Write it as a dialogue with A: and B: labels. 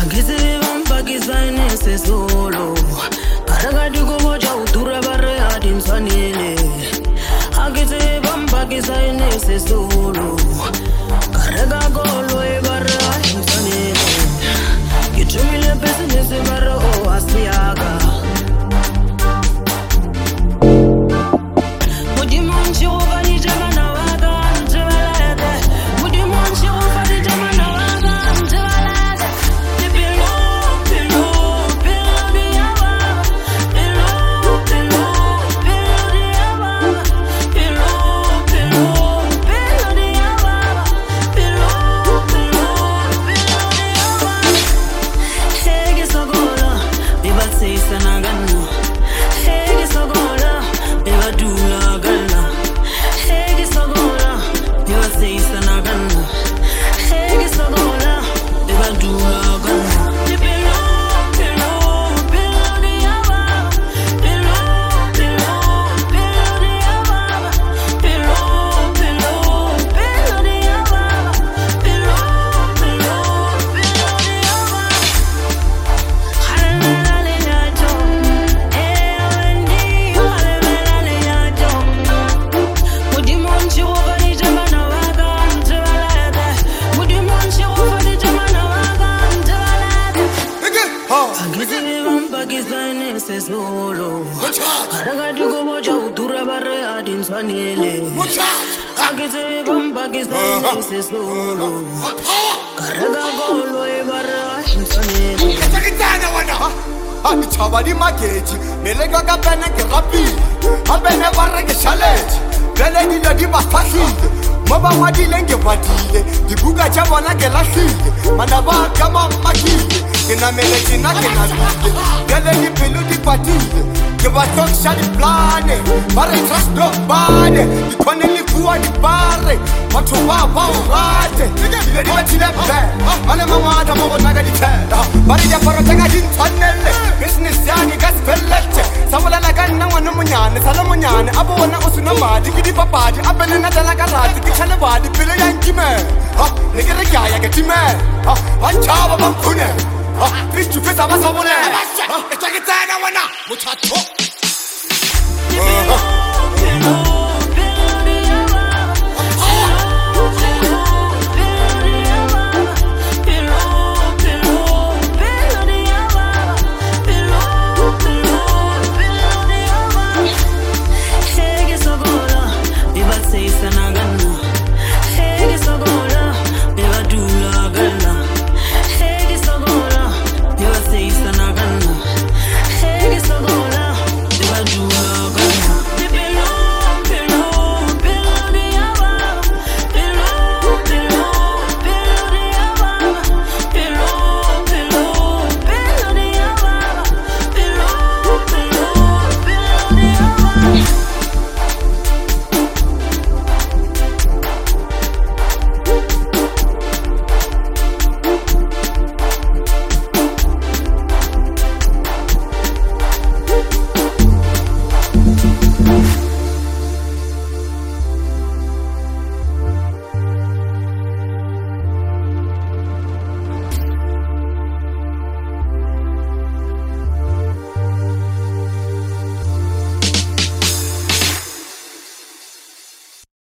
A: Agise vampakisane sesolo Karagadi kuboja udura bare adin sanile Agise vampakisane sesolo Karaga golo e bare adin sanile Gichumile business e bare o asiaga Mudimonchi ovani jamana waga njevalade Mudimonchi ovani jamana waga njevalade
B: Chabadi makeji, melega ka pene ke rapile, a pene barre ke challenge, pele di le di bastashile, moba madile ke badile, di buga tša bona ke lahlile, mana ba ka makile, ke namele tina ke nabile, pele di pelo di patile, ke ba toksha di plane, bare trust nobody, di kone li kuwa di bare, batho ba urate, dile di batile be, ane mamata mo bona ka di tela, bare di aparo tega di ntshwanele, business yani ka spellete, sabolela ka nna ngwana monyane, sala monyane, a bona o sena madi ke di papadi, a pele na tela ka rati ke tshale badi pele ya nkimela, ne ke re ke ya ke timela, ba tšhaba ba mphune, face to face ba sa bolela, e tla ke tsena wena mothatho.